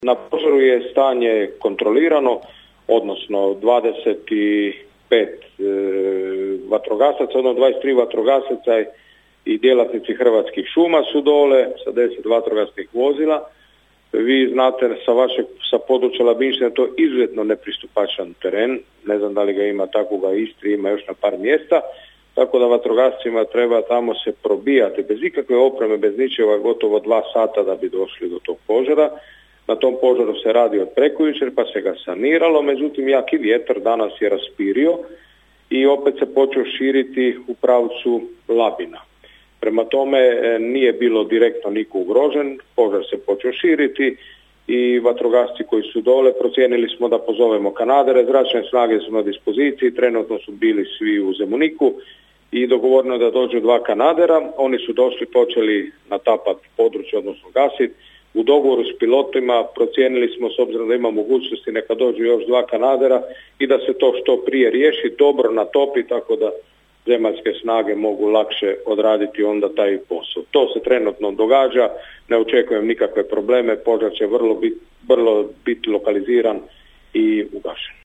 Na požaru je stanje kontrolirano, odnosno 25 vatrogasaca, odnosno 23 vatrogasaca i djelatnici Hrvatskih šuma su dole sa 10 vatrogasnih vozila. Vi znate sa područja Labinština je to izuzetno nepristupačan teren, ne znam da li ga ima takvoga u Istri, ima još na par mjesta, tako da vatrogascima treba tamo se probijati bez ikakve opreme, bez ničega, gotovo 2 sata da bi došli do tog požara. Na tom požaru se radi od prekjučer pa se ga saniralo, međutim jaki vjetar danas je raspirio i opet se počeo širiti u pravcu Labina. Prema tome nije bilo direktno niko ugrožen, požar se počeo širiti i vatrogasci koji su dole procijenili smo da pozovemo kanadere, zračne snage su na dispoziciji, trenutno su bili svi u Zemuniku i dogovoreno da dođu 2 kanadera, oni su došli, počeli natapati područje, odnosno gasiti. U dogovoru s pilotima procijenili smo, s obzirom da ima mogućnosti, neka dođu još 2 kanadera i da se to što prije riješi, dobro natopi, tako da zemaljske snage mogu lakše odraditi onda taj posao. To se trenutno događa, ne očekujem nikakve probleme, požar će vrlo biti lokaliziran i ugašen.